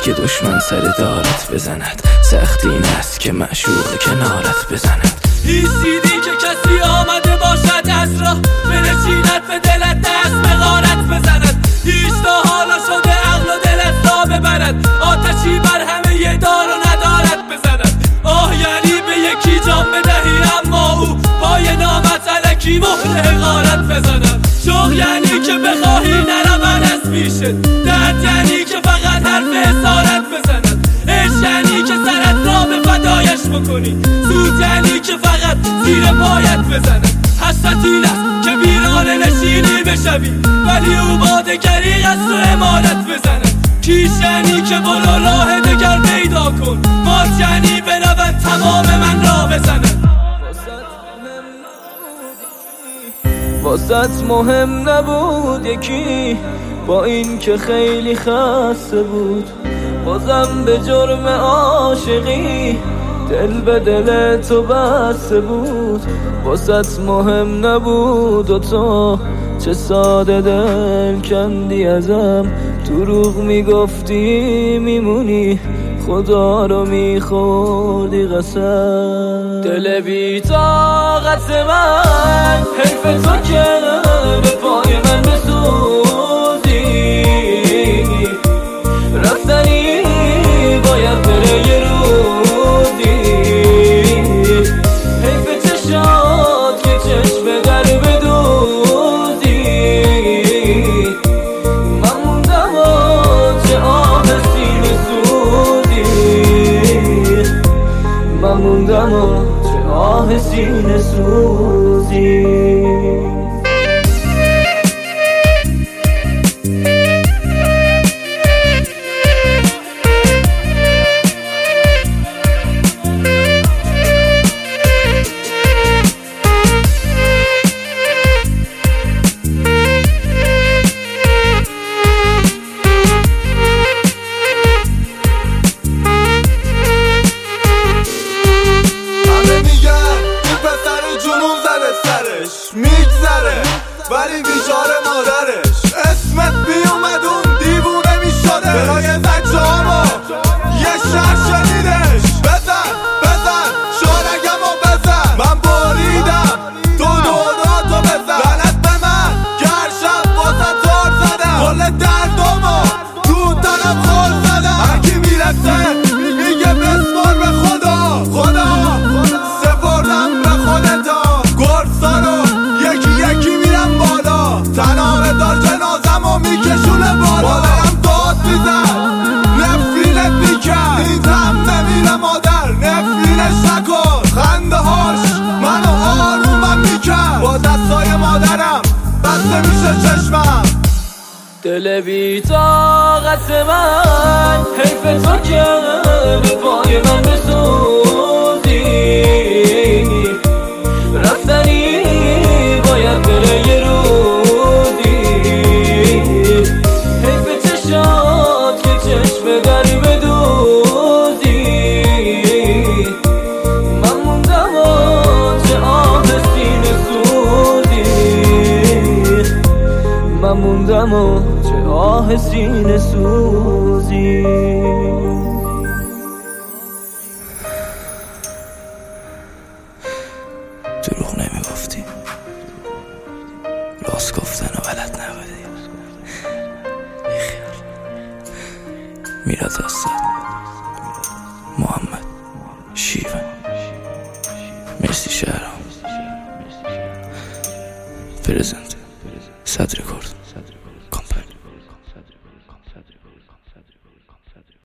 است که دشمن سر دارت بزند، سخت این است که معشوق کنارت بزند. هیچ دیدی که کسی آمده باشد از راه بنشیند به دلت دست به غارت بزند. هیچ تا حالا شده عقل و دلت را ببرد، آتشی بر همه یه دار و ندارت بزند. آه یعنی به یکی جان بدهی اما او پای نامت الکی مهر حقارت بزند. شوق یعنی که بخواهی نرون از پیشت، درد یعنی که فقط حرف اسارت بزند. عشق یعنی که سرت را به فدایش بکنی، سود یعنی که فقط زیر پایت بزند. حسرت این است که ویرانه نشینی بشوی ولی او با دگری قصد و امارت بزند. کیش یعنی که برو راه دگر پیدا کن، مات یعنی بنود تمام من را بزند. واسط مهم نبود یکی با این که خیلی خسته بود، بازم به جرم عاشقی دل به دل تو بسته بود. واسط مهم نبود و تو چه ساده دل کندی ازم، دروغ میگفتی میمونی خدا رو میخوردی قسم. دل بی طاقت من حیف تو که به پای من بسوزی، رفتنی باید بره یه روزی. حیف چشات که چشم در بدوزی، من موندم و چه آه سینه سوزی، من موندم و چه آه سینه سوزی. میگذره ولی بیچاره مادرش اسمت بیومد اون دیوونه میشده. برای بچه هامو یه شهر شنیدش، بزن بزن شارگمو بزن، من بریدم تو دوراتو بزن. لعنت به من که هر شب واسه دار زدم، کل دردامو تو تنم خور زدم. هرکی میرسه میگه بسپار به خدا، خدا سپردم به خودتا. گرسا رو یکی میرم بالا، تنابه دار جنازم و میکشونه بالا. مادرم داد میزن نفرینت میکرد، این زم نمیره مادر نفرینش نکن. خنده هاش منو آرومم میکرد، با دستای مادرم بسته میشه چشمم. دل بی طاقت من حیف تو که به پای من بسوزی، رفتنی باید بره یه روزی. حیف چشات که چشم در بدوزی، من موندم و چه آه سینه سوزی، من موندم و چه آه سینه سوزی. دروغ نمیگفتی، راست گفتن و بلد نبودی. بیخیال. میراد استاد محمد شیون. مرسی شهرام. پرزنت صدر کار.